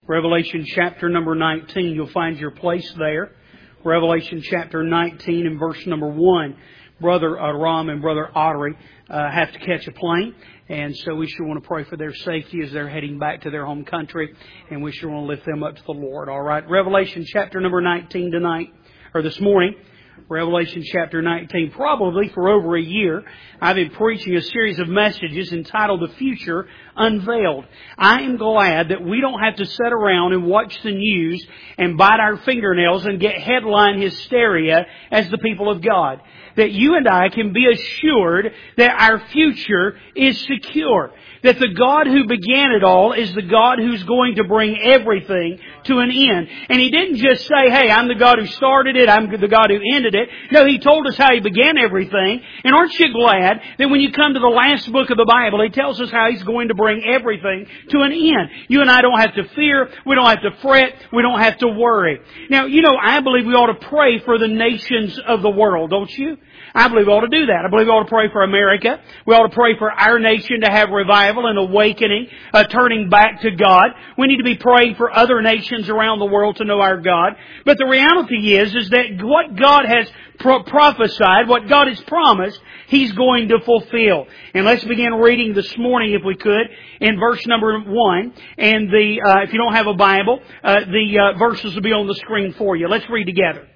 Revelation chapter number 19. You'll find your place there. Revelation chapter 19 and verse number 1. Brother Ram and Brother Ottery have to catch a plane. And so we sure want to pray for their safety as they're heading back to their home country. And we sure want to lift them up to the Lord. All right. Revelation chapter number 19 tonight, or this morning. Revelation chapter 19. Probably for over a year, I've been preaching a series of messages entitled The Future Unveiled. I am glad that we don't have to sit around and watch the news and bite our fingernails and get headline hysteria as the people of God. That you and I can be assured that our future is secure. That the God who began it all is the God who's going to bring everything to an end. And He didn't just say, hey, I'm the God who started it, I'm the God who ended it. No, He told us how He began everything. And aren't you glad that when you come to the last book of the Bible, He tells us how He's going to bring everything to an end. You and I don't have to fear, we don't have to fret, we don't have to worry. Now, I believe we ought to pray for the nations of the world, don't you? I believe we ought to do that. I believe we ought to pray for America. We ought to pray for our nation to have revival and awakening, turning back to God. We need to be praying for other nations around the world to know our God. But the reality is that what God has prophesied, what God has promised, He's going to fulfill. And let's begin reading this morning, if we could, in verse number 1. And if you don't have a Bible, the verses will be on the screen for you. Let's read together.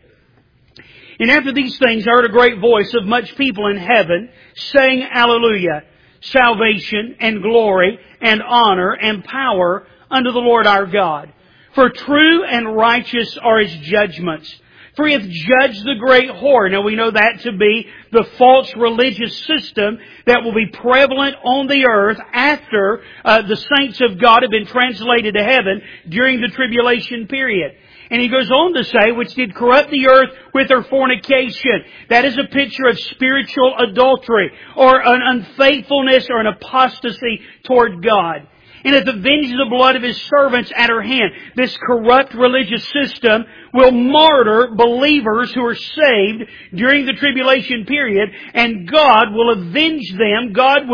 And after these things I heard a great voice of much people in heaven, saying, Alleluia, salvation and glory and honor and power unto the Lord our God. For true and righteous are His judgments. For He hath judged the great whore. Now we know that to be the false religious system that will be prevalent on the earth after the saints of God have been translated to heaven during the tribulation period. And he goes on to say, which did corrupt the earth with her fornication. That is a picture of spiritual adultery, or an unfaithfulness, or an apostasy toward God. And hath avenged the blood of His servants at her hand. This corrupt religious system will martyr believers who are saved during the tribulation period, and God will avenge them. God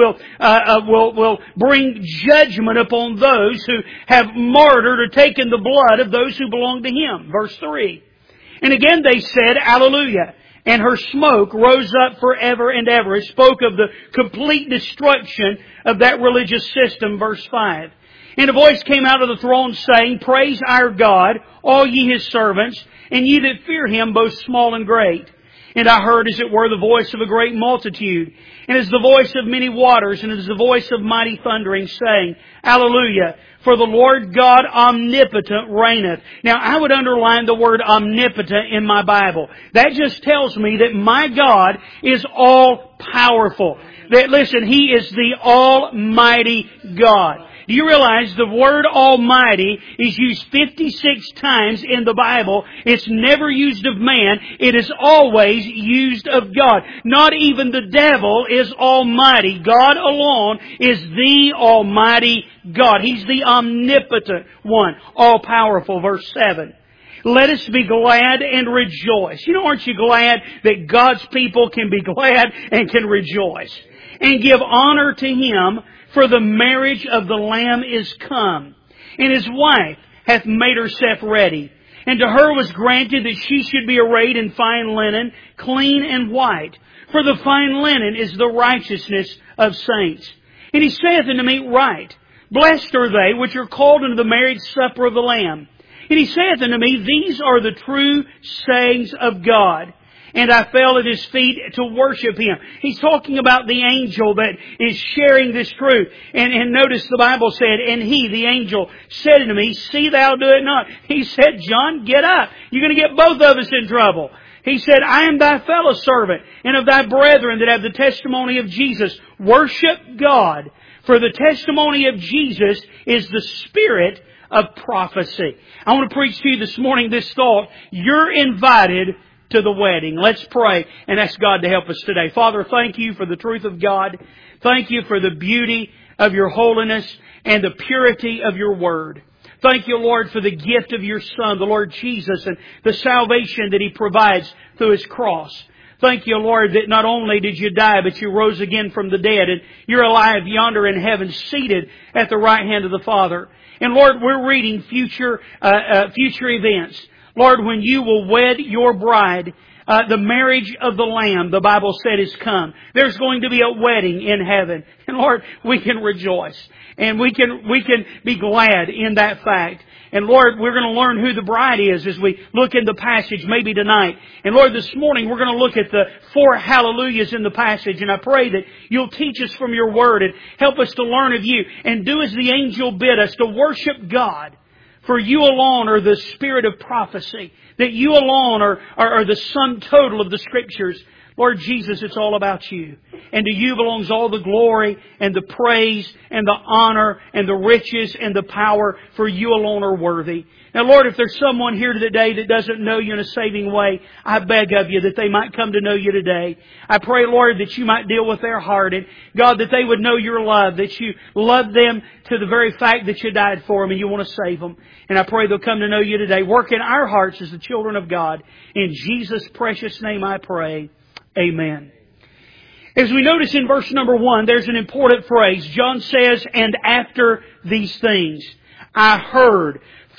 will bring judgment upon those who have martyred or taken the blood of those who belong to Him. Verse 3. And again they said, Alleluia. And her smoke rose up forever and ever. It spoke of the complete destruction of that religious system. Verse 5. And a voice came out of the throne saying, Praise our God, all ye His servants, and ye that fear Him, both small and great. And I heard, as it were, the voice of a great multitude, and as the voice of many waters, and as the voice of mighty thundering, saying, Alleluia, for the Lord God omnipotent reigneth. Now, I would underline the word omnipotent in my Bible. That just tells me that my God is all-powerful. That, listen, He is the Almighty God. Do you realize the word Almighty is used 56 times in the Bible? It's never used of man. It is always used of God. Not even the devil is almighty. God alone is the Almighty God. He's the omnipotent one, all-powerful. Verse 7. Let us be glad and rejoice. Aren't you glad that God's people can be glad and can rejoice? And give honor to Him, for the marriage of the Lamb is come, and His wife hath made herself ready. And to her was granted that she should be arrayed in fine linen, clean and white. For the fine linen is the righteousness of saints. And He saith unto me, Write, blessed are they which are called unto the marriage supper of the Lamb. And He saith unto me, These are the true sayings of God. And I fell at His feet to worship Him. He's talking about the angel that is sharing this truth. And notice the Bible said, And He, the angel, said unto me, See thou do it not. He said, John, get up. You're going to get both of us in trouble. He said, I am thy fellow servant, and of thy brethren that have the testimony of Jesus. Worship God. For the testimony of Jesus is the spirit of prophecy. I want to preach to you this morning this thought. You're invited to the wedding. Let's pray and ask God to help us today. Father, thank You for the truth of God. Thank You for the beauty of Your holiness and the purity of Your Word. Thank You, Lord, for the gift of Your Son, the Lord Jesus, and the salvation that He provides through His cross. Thank You, Lord, that not only did You die, but You rose again from the dead, and You're alive yonder in heaven, seated at the right hand of the Father. And Lord, we're reading future events. Lord, when You will wed Your bride, the marriage of the Lamb, the Bible said, is come. There's going to be a wedding in heaven. And Lord, we can rejoice. And we can be glad in that fact. And Lord, we're going to learn who the bride is as we look in the passage maybe tonight. And Lord, this morning we're going to look at the 4 hallelujahs in the passage. And I pray that You'll teach us from Your Word and help us to learn of You. And do as the angel bid us, to worship God. For You alone are the spirit of prophecy. That You alone are the sum total of the Scriptures. Lord Jesus, it's all about You. And to You belongs all the glory and the praise and the honor and the riches and the power, for You alone are worthy. Now, Lord, if there's someone here today that doesn't know You in a saving way, I beg of You that they might come to know You today. I pray, Lord, that You might deal with their heart, and God, that they would know Your love, that You love them to the very fact that You died for them and You want to save them. And I pray they'll come to know You today. Work in our hearts as the children of God. In Jesus' precious name I pray. Amen. As we notice in verse number 1, there's an important phrase. John says, and after these things, I heard.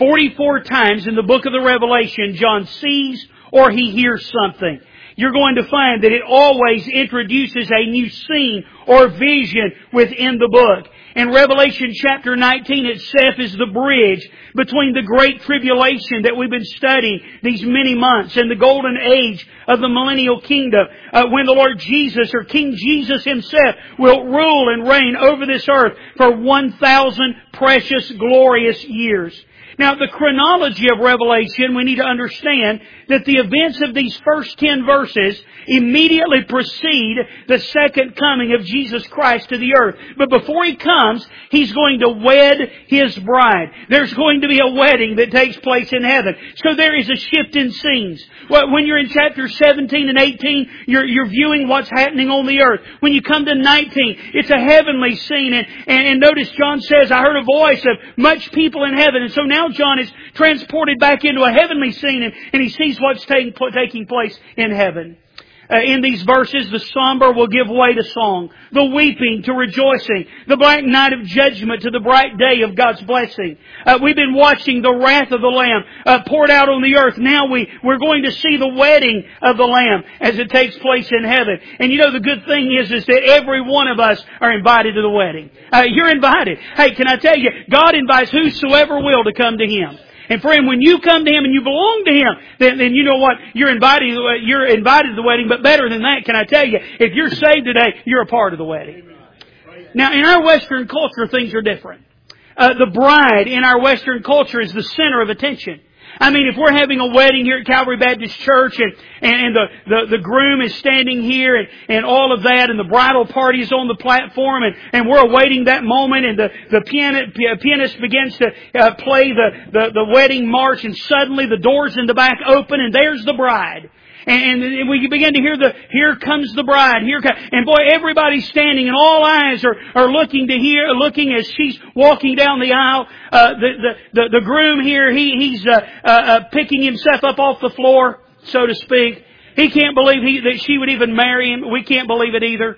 44 times in the book of the Revelation, John sees or he hears something. You're going to find that it always introduces a new scene or vision within the book. In Revelation chapter 19 itself is the bridge between the great tribulation that we've been studying these many months and the golden age of the millennial kingdom, when the Lord Jesus, or King Jesus Himself, will rule and reign over this earth for 1,000 precious, glorious years. Now, the chronology of Revelation, we need to understand that the events of these first 10 verses immediately precede the second coming of Jesus Christ to the earth. But before He comes, He's going to wed His bride. There's going to be a wedding that takes place in heaven. So there is a shift in scenes. When you're in chapter 17 and 18, you're viewing what's happening on the earth. When you come to 19, it's a heavenly scene. And notice John says, I heard a voice of much people in heaven. And so now John is transported back into a heavenly scene, and he sees what's taking place in heaven. In these verses, the somber will give way to song, the weeping to rejoicing, the black night of judgment to the bright day of God's blessing. We've been watching the wrath of the Lamb poured out on the earth. Now we're going to see the wedding of the Lamb as it takes place in heaven. And you know, the good thing is that every one of us are invited to the wedding. You're invited. Hey, can I tell you, God invites whosoever will to come to Him. And friend, when you come to Him and you belong to Him, then you know what? You're invited to the wedding. But better than that, can I tell you, if you're saved today, you're a part of the wedding. Now, in our Western culture, things are different. The bride in our Western culture is the center of attention. I mean, if we're having a wedding here at Calvary Baptist Church and the groom is standing here and all of that, and the bridal party is on the platform and we're awaiting that moment, and the pianist begins to play the wedding march, and suddenly the doors in the back open and there's the bride. And we begin to hear here comes the bride, and boy, everybody's standing and all eyes are looking as she's walking down the aisle. The groom here, he's picking himself up off the floor, so to speak. He can't believe that she would even marry him. We can't believe it either.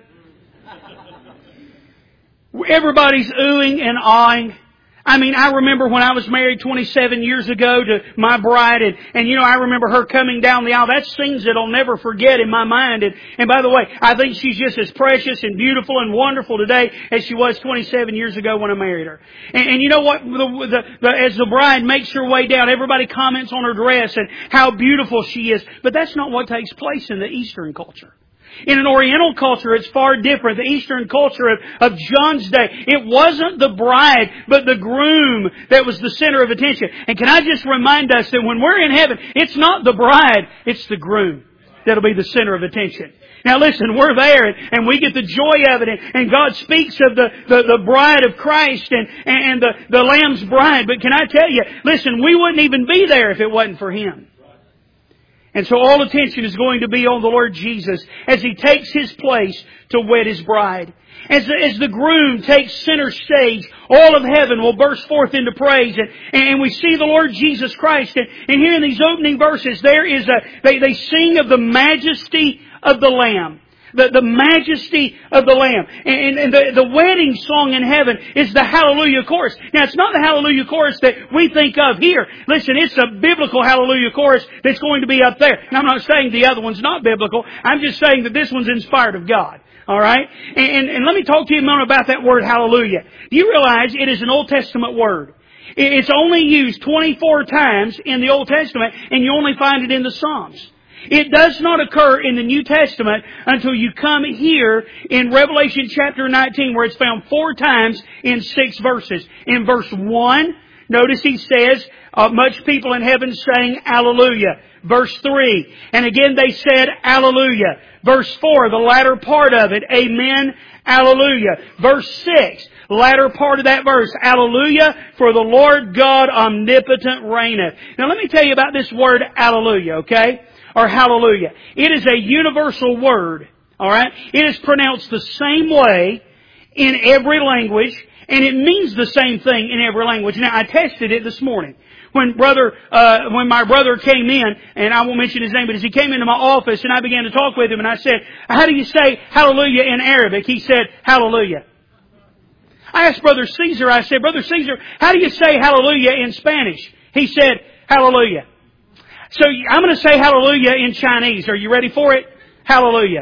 Everybody's oohing and awing. I mean, I remember when I was married 27 years ago to my bride, and you know, I remember her coming down the aisle. That's scenes that I'll never forget in my mind. And by the way, I think she's just as precious and beautiful and wonderful today as she was 27 years ago when I married her. And you know what? As the bride makes her way down, everybody comments on her dress and how beautiful she is. But that's not what takes place in the Eastern culture. In an Oriental culture, it's far different. The Eastern culture of John's day, it wasn't the bride, but the groom that was the center of attention. And can I just remind us that when we're in heaven, it's not the bride, it's the groom that'll be the center of attention. Now listen, we're there and we get the joy of it, and God speaks of the bride of Christ and the Lamb's bride. But can I tell you, listen, we wouldn't even be there if it wasn't for Him. And so all attention is going to be on the Lord Jesus as He takes His place to wed His bride. As the groom takes center stage, all of heaven will burst forth into praise. And we see the Lord Jesus Christ. And here in these opening verses, there is they sing of the majesty of the Lamb. The majesty of the Lamb. And the wedding song in heaven is the Hallelujah chorus. Now, it's not the Hallelujah chorus that we think of here. Listen, it's a biblical Hallelujah chorus that's going to be up there. And I'm not saying the other one's not biblical. I'm just saying that this one's inspired of God. All right? And let me talk to you a moment about that word Hallelujah. Do you realize it is an Old Testament word? It's only used 24 times in the Old Testament, and you only find it in the Psalms. It does not occur in the New Testament until you come here in Revelation chapter 19, where it's found 4 times in 6 verses. In verse 1, notice he says, much people in heaven sang Alleluia. Verse 3, and again they said Alleluia. Verse 4, the latter part of it, Amen, Alleluia. Verse 6, latter part of that verse, Alleluia, for the Lord God omnipotent reigneth. Now let me tell you about this word Alleluia, okay? Or Hallelujah. It is a universal word, alright? It is pronounced the same way in every language, and it means the same thing in every language. Now, I tested it this morning. When my brother came in, and I won't mention his name, but as he came into my office and I began to talk with him and I said, how do you say hallelujah in Arabic? He said, hallelujah. I asked Brother Caesar, I said, Brother Caesar, how do you say hallelujah in Spanish? He said, hallelujah. So I'm going to say hallelujah in Chinese. Are you ready for it? Hallelujah.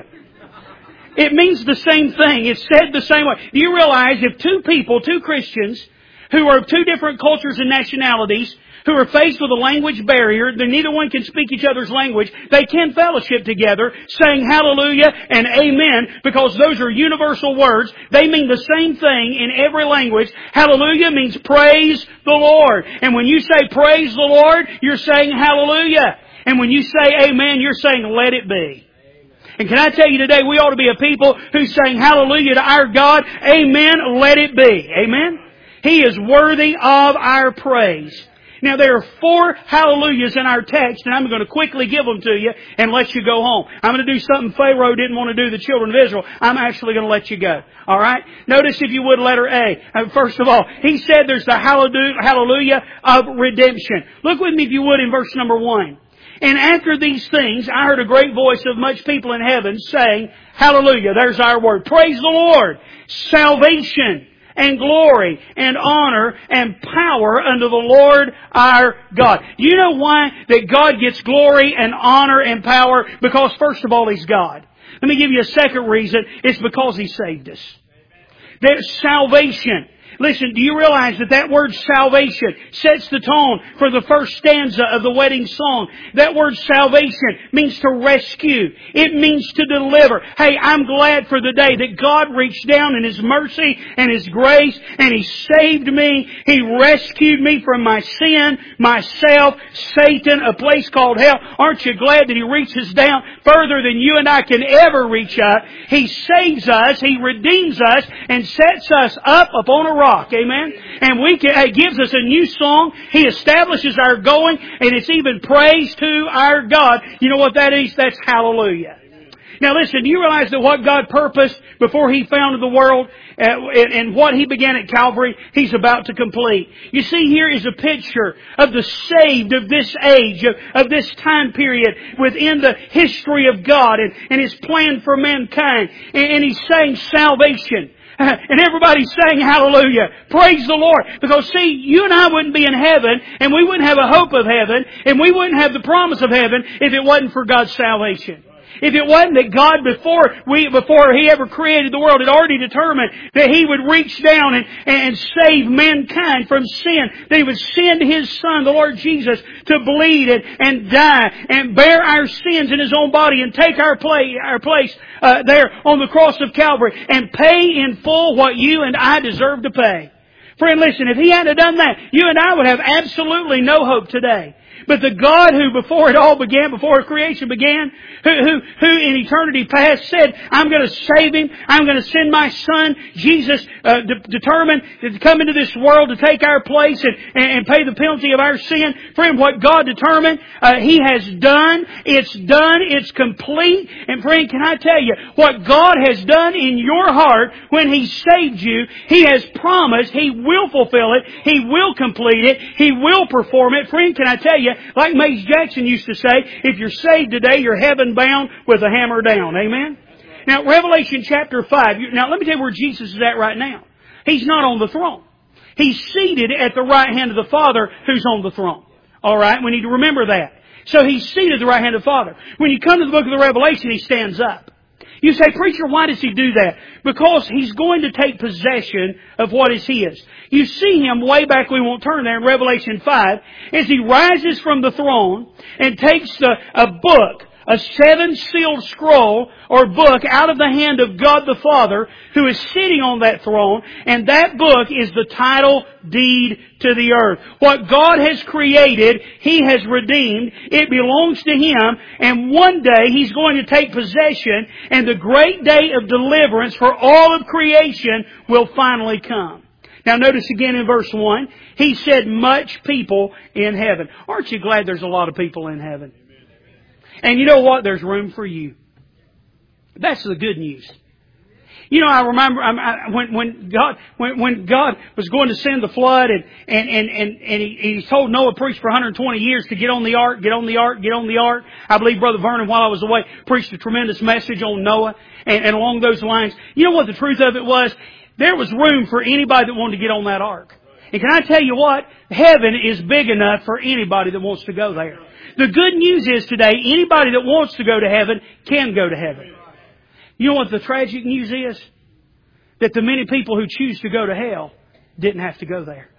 It means the same thing. It's said the same way. Do you realize if 2 people, 2 Christians, who are of 2 different cultures and nationalities, who are faced with a language barrier, then neither one can speak each other's language, they can fellowship together, saying hallelujah and amen, because those are universal words. They mean the same thing in every language. Hallelujah means praise the Lord. And when you say praise the Lord, you're saying hallelujah. And when you say amen, you're saying let it be. And can I tell you today, we ought to be a people who saying hallelujah to our God. Amen, let it be. Amen? He is worthy of our praise. Now there are 4 hallelujahs in our text, and I'm going to quickly give them to you and let you go home. I'm going to do something Pharaoh didn't want to do the children of Israel. I'm actually going to let you go. Alright? Notice if you would letter A. First of all, he said there's the hallelujah of redemption. Look with me if you would in verse number 1. And after these things, I heard a great voice of much people in heaven saying, hallelujah, there's our word. Praise the Lord. Salvation and glory and honor and power unto the Lord our God. Do you know why that God gets glory and honor and power? Because first of all, He's God. Let me give you a second reason. It's because He saved us. There's salvation. Listen, do you realize that word salvation sets the tone for the first stanza of the wedding song? That word salvation means to rescue. It means to deliver. Hey, I'm glad for the day that God reached down in His mercy and His grace and He saved me. He rescued me from my sin, myself, Satan, a place called hell. Aren't you glad that He reaches down further than you and I can ever reach up? He saves us, He redeems us, and sets us up upon a rock. Amen. And it gives us a new song. He establishes our going, and it's even praise to our God. You know what that is? That's hallelujah. Now listen, do you realize that what God purposed before He founded the world and what He began at Calvary, He's about to complete? You see, here is a picture of the saved of this age, of this time period within the history of God and His plan for mankind. And He's saying salvation. And everybody's saying hallelujah. Praise the Lord. Because see, you and I wouldn't be in heaven, and we wouldn't have a hope of heaven, and we wouldn't have the promise of heaven if it wasn't for God's salvation. If it wasn't that God, before He ever created the world, had already determined that He would reach down and save mankind from sin, that He would send His Son, the Lord Jesus, to bleed and die and bear our sins in His own body and take our place there on the cross of Calvary and pay in full what you and I deserve to pay. Friend, listen, if He hadn't done that, you and I would have absolutely no hope today. But the God who before it all began, before creation began, who in eternity past said, I'm going to save Him, I'm going to send my Son, Jesus, determined to come into this world to take our place and pay the penalty of our sin. Friend, what God determined, He has done. It's done. It's complete. And friend, can I tell you, what God has done in your heart when He saved you, He has promised He will fulfill it. He will complete it. He will perform it. Friend, can I tell you, like Mace Jackson used to say, if you're saved today, you're heaven bound with a hammer down. Amen? Now, Revelation chapter 5. Now, let me tell you where Jesus is at right now. He's not on the throne. He's seated at the right hand of the Father who's on the throne. Alright? We need to remember that. So He's seated at the right hand of the Father. When you come to the book of the Revelation, He stands up. You say, preacher, why does He do that? Because He's going to take possession of what is His. You see Him way back, we won't turn there, in Revelation 5, as He rises from the throne and takes a book, a 7-sealed scroll or book out of the hand of God the Father who is sitting on that throne, and that book is the title deed to the earth. What God has created, He has redeemed. It belongs to Him, and one day He's going to take possession, and the great day of deliverance for all of creation will finally come. Now notice again in verse 1, He said, much people in heaven. Aren't you glad there's a lot of people in heaven? And you know what? There's room for you. That's the good news. You know, I remember when God was going to send the flood, and He told Noah, preached for 120 years to get on the ark, get on the ark, get on the ark. I believe Brother Vernon, while I was away, preached a tremendous message on Noah, and along those lines. You know what the truth of it was? There was room for anybody that wanted to get on that ark. And can I tell you what? Heaven is big enough for anybody that wants to go there. The good news is today, anybody that wants to go to heaven can go to heaven. You know what the tragic news is? That the many people who choose to go to hell didn't have to go there.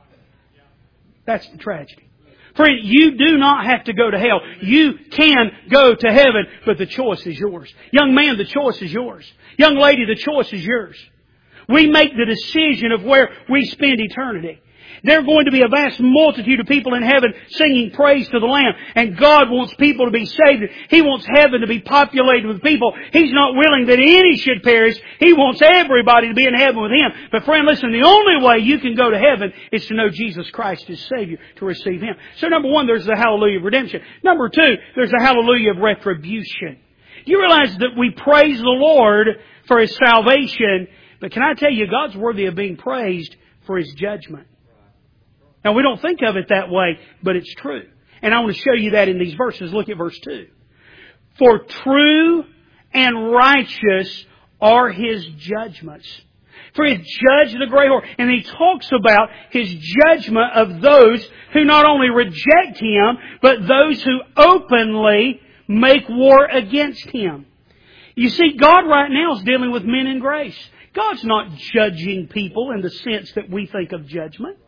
That's the tragedy. Friend, you do not have to go to hell. You can go to heaven, but the choice is yours. Young man, the choice is yours. Young lady, the choice is yours. We make the decision of where we spend eternity. There are going to be a vast multitude of people in heaven singing praise to the Lamb. And God wants people to be saved. He wants heaven to be populated with people. He's not willing that any should perish. He wants everybody to be in heaven with Him. But friend, listen, the only way you can go to heaven is to know Jesus Christ as Savior, to receive Him. So number one, there's the hallelujah of redemption. Number two, there's the hallelujah of retribution. You realize that we praise the Lord for His salvation, but can I tell you, God's worthy of being praised for His judgment. Now, we don't think of it that way, but it's true. And I want to show you that in these verses. Look at verse 2. For true and righteous are His judgments. For He judged the great whore. And He talks about His judgment of those who not only reject Him, but those who openly make war against Him. You see, God right now is dealing with men in grace. God's not judging people in the sense that we think of judgment.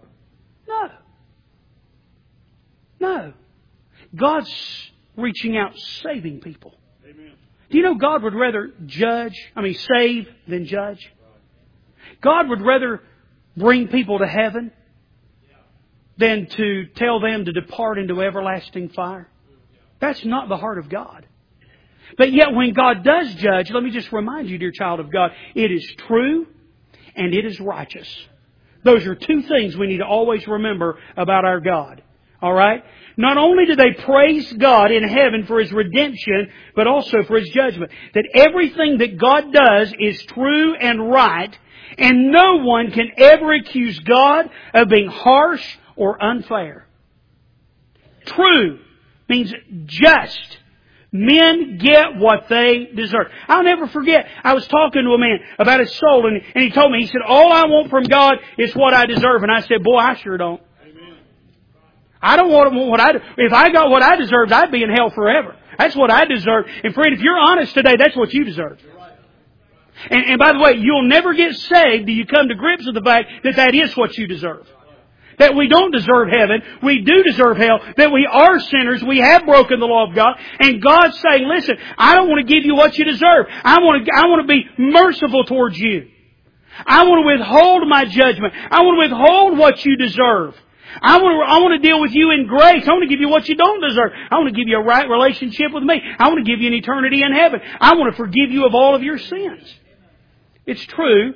No. God's reaching out, saving people. Amen. Do you know God would rather save than judge? God would rather bring people to heaven than to tell them to depart into everlasting fire. That's not the heart of God. But yet when God does judge, let me just remind you, dear child of God, it is true and it is righteous. Those are two things we need to always remember about our God. Alright? Not only do they praise God in heaven for His redemption, but also for His judgment. That everything that God does is true and right, and no one can ever accuse God of being harsh or unfair. True means just. Men get what they deserve. I'll never forget, I was talking to a man about his soul, and he told me, he said, all I want from God is what I deserve. And I said, boy, I sure don't. Amen. I don't want what I... If I got what I deserved, I'd be in hell forever. That's what I deserve. And friend, if you're honest today, that's what you deserve. And by the way, you'll never get saved till you come to grips with the fact that that is what you deserve. That we don't deserve heaven. We do deserve hell. That we are sinners. We have broken the law of God. And God's saying, listen, I don't want to give you what you deserve. I want to be merciful towards you. I want to withhold my judgment. I want to withhold what you deserve. I want to deal with you in grace. I want to give you what you don't deserve. I want to give you a right relationship with me. I want to give you an eternity in heaven. I want to forgive you of all of your sins. It's true,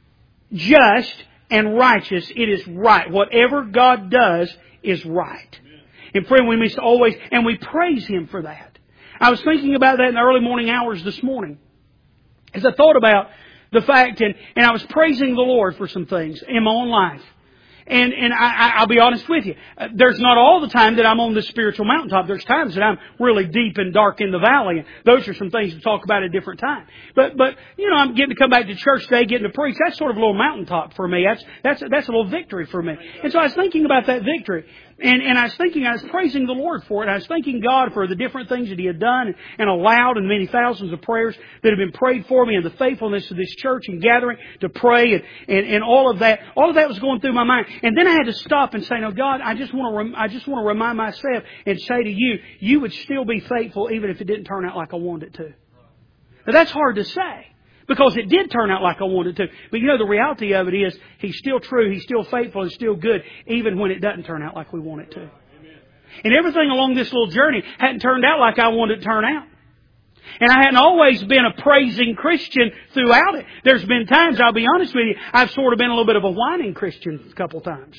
just, and righteous. It is right. Whatever God does is right. And friend, we must always, and we praise Him for that. I was thinking about that in the early morning hours this morning. As I thought about the fact, and I was praising the Lord for some things in my own life. And I'll be honest with you. There's not all the time that I'm on the spiritual mountaintop. There's times that I'm really deep and dark in the valley. And those are some things to talk about at a different time. But you know, I'm getting to come back to church today, getting to preach. That's sort of a little mountaintop for me. That's a little victory for me. And so I was thinking about that victory. And I was praising the Lord for it. I was thanking God for the different things that He had done and allowed, and many thousands of prayers that have been prayed for me, and the faithfulness of this church and gathering to pray, and all of that. All of that was going through my mind. And then I had to stop and say, no, God, I just want to remind myself and say to you, you would still be faithful even if it didn't turn out like I wanted it to. Now that's hard to say, because it did turn out like I wanted to. But you know, the reality of it is, He's still true, He's still faithful, He's still good, even when it doesn't turn out like we want it to. And everything along this little journey hadn't turned out like I wanted it to turn out. And I hadn't always been a praising Christian throughout it. There's been times, I'll be honest with you, I've sort of been a little bit of a whining Christian a couple times.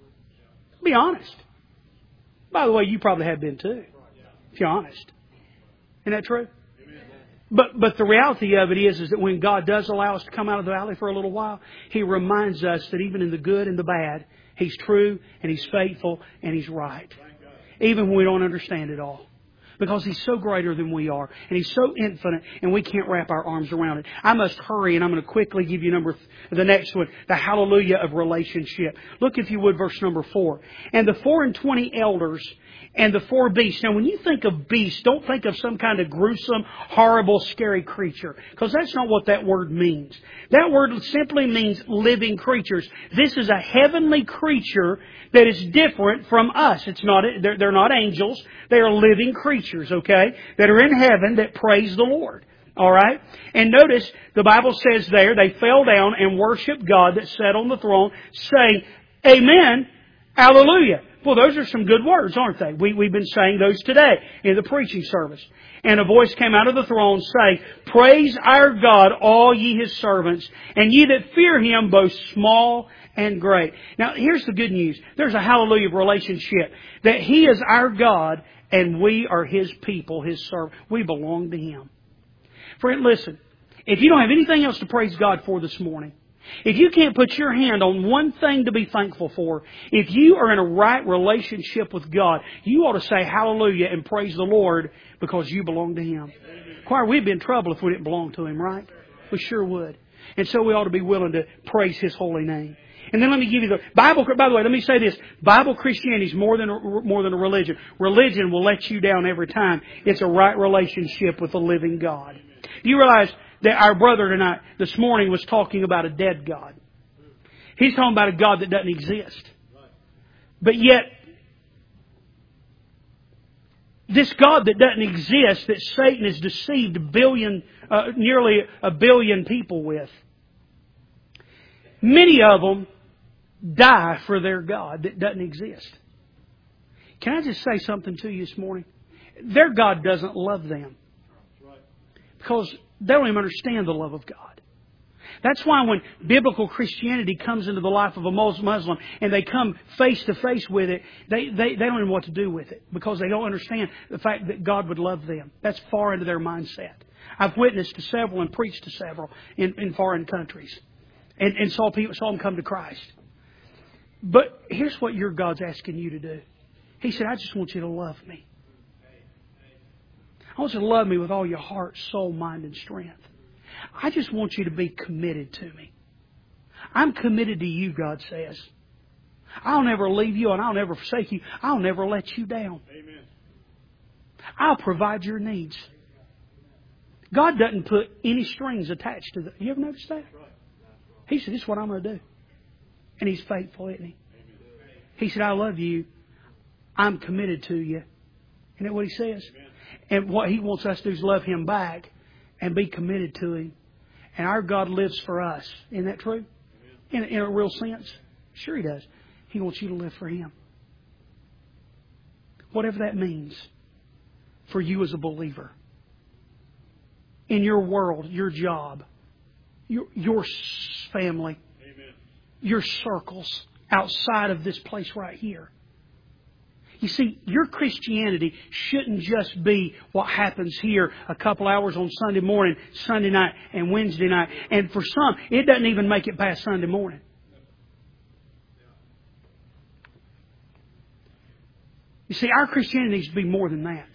Be honest. By the way, you probably have been too, if you're honest. Isn't that true? But the reality of it is that when God does allow us to come out of the valley for a little while, He reminds us that even in the good and the bad, He's true and He's faithful and He's right. Even when we don't understand it all. Because He's so greater than we are. And He's so infinite, and we can't wrap our arms around it. I must hurry, and I'm going to quickly give you the next one. The hallelujah of relationship. Look, if you would, verse number 4. And the 24 elders and the 4 beasts. Now, when you think of beasts, don't think of some kind of gruesome, horrible, scary creature. Because that's not what that word means. That word simply means living creatures. This is a heavenly creature that is different from us. They're not angels. They are living creatures, okay, that are in heaven that praise the Lord. All right? And notice, the Bible says there, they fell down and worshiped God that sat on the throne, saying, Amen, Hallelujah. Well, those are some good words, aren't they? We've been saying those today in the preaching service. And a voice came out of the throne saying, Praise our God, all ye His servants, and ye that fear Him, both small and great. Now, here's the good news. There's a hallelujah relationship. That He is our God, and we are His people, His servants. We belong to Him. Friend, listen. If you don't have anything else to praise God for this morning, if you can't put your hand on one thing to be thankful for, if you are in a right relationship with God, you ought to say hallelujah and praise the Lord because you belong to Him. Choir, we'd be in trouble if we didn't belong to Him, right? We sure would. And so we ought to be willing to praise His holy name. And then let me give you the Bible. By the way, let me say this. Bible Christianity is more than a religion. Religion will let you down every time. It's a right relationship with the living God. Do you realize that our brother tonight, this morning, was talking about a dead God? He's talking about a God that doesn't exist. But yet, this God that doesn't exist, that Satan has deceived nearly a billion people with, many of them die for their God that doesn't exist. Can I just say something to you this morning? Their God doesn't love them. Because they don't even understand the love of God. That's why when biblical Christianity comes into the life of a Muslim and they come face to face with it, they don't even know what to do with it. Because they don't understand the fact that God would love them. That's far into their mindset. I've witnessed to several and preached to several in foreign countries. And saw them come to Christ. But here's what your God's asking you to do. He said, I just want you to love me. I want you to love me with all your heart, soul, mind, and strength. I just want you to be committed to me. I'm committed to you, God says. I'll never leave you and I'll never forsake you. I'll never let you down. Amen. I'll provide your needs. God doesn't put any strings attached to that. You ever noticed that? He said, this is what I'm going to do. And He's faithful, isn't He? He said, I love you. I'm committed to you. Isn't that what He says? And what He wants us to do is love Him back and be committed to Him. And our God lives for us. Isn't that true? In a real sense? Sure He does. He wants you to live for Him. whatever that means for you as a believer. In your world, your job, your family, your circles outside of this place right here. You see, your Christianity shouldn't just be what happens here a couple hours on Sunday morning, Sunday night, and Wednesday night. And for some, it doesn't even make it past Sunday morning. You see, our Christianity needs to be more than that.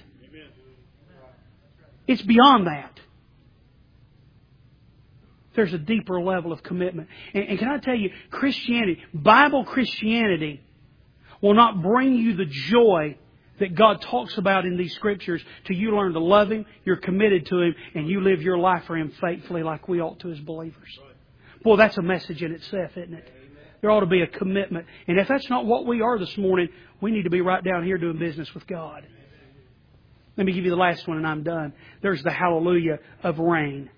It's beyond that. There's a deeper level of commitment. And can I tell you, Christianity, Bible Christianity, will not bring you the joy that God talks about in these Scriptures till you learn to love Him, you're committed to Him, and you live your life for Him faithfully like we ought to as believers. Boy, that's a message in itself, isn't it? There ought to be a commitment. And if that's not what we are this morning, we need to be right down here doing business with God. Let me give you the last one and I'm done. There's the hallelujah of rain.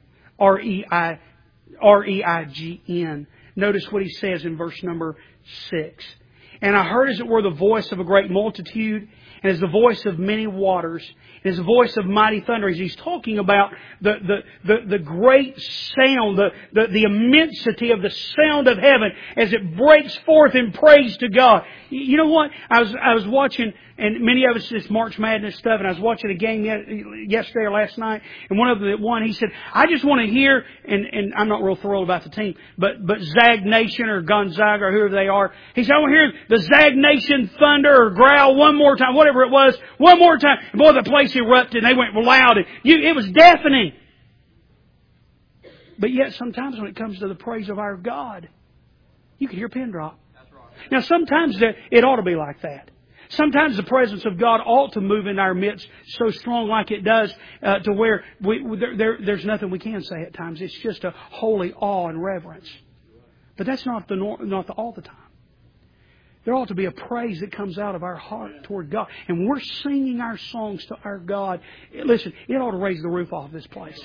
R-E-I-G-N. Notice what he says in verse number 6. And I heard as it were the voice of a great multitude, and as the voice of many waters, and as the voice of mighty thunder. He's talking about the great sound, the immensity of the sound of heaven as it breaks forth in praise to God. You know what? I was watching, and many of us just March Madness stuff, and I was watching a game yesterday or last night, and one of them that won, he said, I just want to hear, and I'm not real thrilled about the team, but Zag Nation or Gonzaga or whoever they are, he said, I want to hear the Zag Nation thunder or growl one more time, whatever it was, one more time. And boy, the place erupted and they went loud. It was deafening. But yet sometimes when it comes to the praise of our God, you can hear a pin drop. That's right. Now sometimes it ought to be like that. Sometimes the presence of God ought to move in our midst so strong like it does to where there's nothing we can say at times. It's just a holy awe and reverence. But that's not all the time. There ought to be a praise that comes out of our heart toward God. And we're singing our songs to our God. Listen, it ought to raise the roof off this place.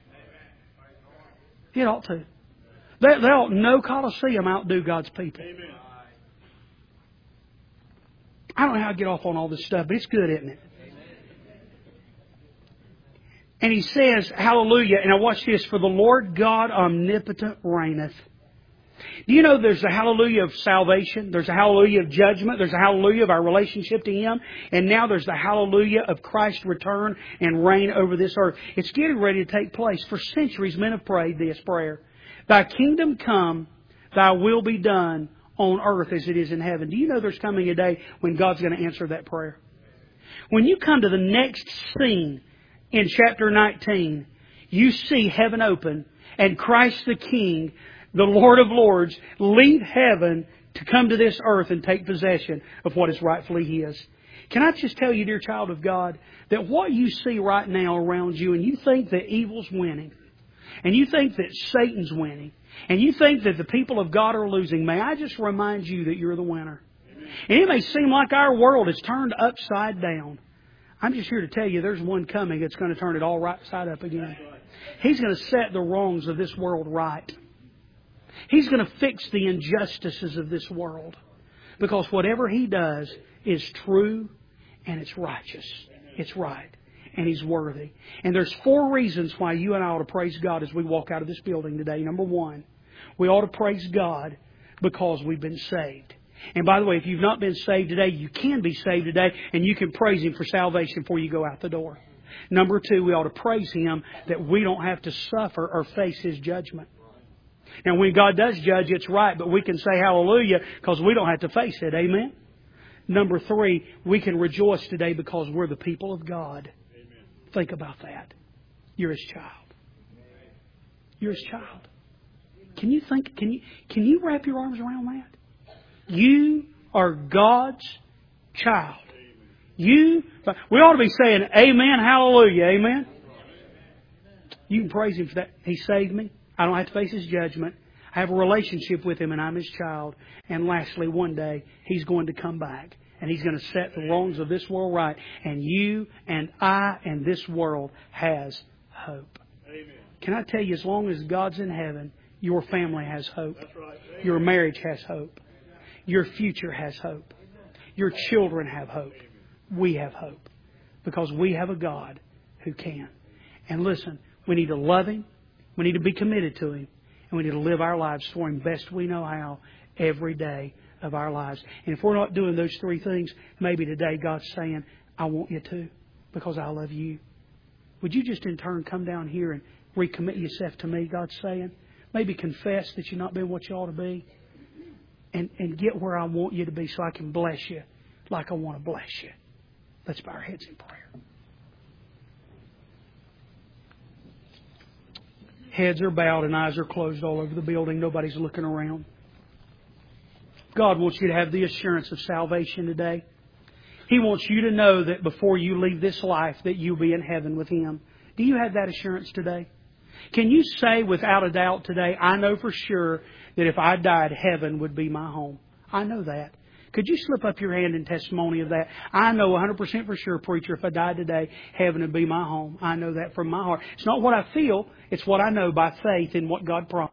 It ought to. There ought no Colosseum outdo God's people. I don't know how to get off on all this stuff, but it's good, isn't it? And he says, hallelujah, and I watch this, for the Lord God omnipotent reigneth. Do you know there's a hallelujah of salvation? There's a hallelujah of judgment. There's a hallelujah of our relationship to Him. And now there's the hallelujah of Christ's return and reign over this earth. It's getting ready to take place. For centuries, men have prayed this prayer. Thy kingdom come, Thy will be done on earth as it is in heaven. Do you know there's coming a day when God's going to answer that prayer? When you come to the next scene in chapter 19, you see heaven open and Christ the King, the Lord of Lords, leave heaven to come to this earth and take possession of what is rightfully His. Can I just tell you, dear child of God, that what you see right now around you, and you think that evil's winning, and you think that Satan's winning, and you think that the people of God are losing, may I just remind you that you're the winner. And it may seem like our world is turned upside down. I'm just here to tell you there's one coming that's going to turn it all right side up again. He's going to set the wrongs of this world right. He's going to fix the injustices of this world. Because whatever He does is true and it's righteous. It's right. And He's worthy. And there's 4 reasons why you and I ought to praise God as we walk out of this building today. Number 1, we ought to praise God because we've been saved. And by the way, if you've not been saved today, you can be saved today and you can praise Him for salvation before you go out the door. Number 2, we ought to praise Him that we don't have to suffer or face His judgment. Now, when God does judge, it's right, but we can say hallelujah because we don't have to face it. Amen? Number 3, we can rejoice today because we're the people of God. Amen. Think about that. You're His child. You're His child. Can you think? Can you wrap your arms around that? You are God's child. We ought to be saying amen, hallelujah, amen. You can praise Him for that. He saved me. I don't have to face His judgment. I have a relationship with Him and I'm His child. And lastly, one day He's going to come back and He's going to set the wrongs of this world right. And you and I and this world has hope. Amen. Can I tell you, as long as God's in heaven, your family has hope. That's right. Your marriage has hope. Your future has hope. Your children have hope. we have hope. Because we have a God who can. And listen, we need to love Him. We need to be committed to Him. And we need to live our lives for Him best we know how every day of our lives. And if we're not doing those three things, maybe today God's saying, I want you to, because I love you. Would you just in turn come down here and recommit yourself to me, God's saying? Maybe confess that you've not been what you ought to be. And get where I want you to be so I can bless you like I want to bless you. Let's bow our heads in prayer. Heads are bowed and eyes are closed all over the building. Nobody's looking around. God wants you to have the assurance of salvation today. He wants you to know that before you leave this life that you'll be in heaven with Him. Do you have that assurance today? Can you say without a doubt today, I know for sure that if I died, heaven would be my home? I know that. Could you slip up your hand in testimony of that? I know 100% for sure, preacher, if I died today, heaven would be my home. I know that from my heart. It's not what I feel, it's what I know by faith in what God promised.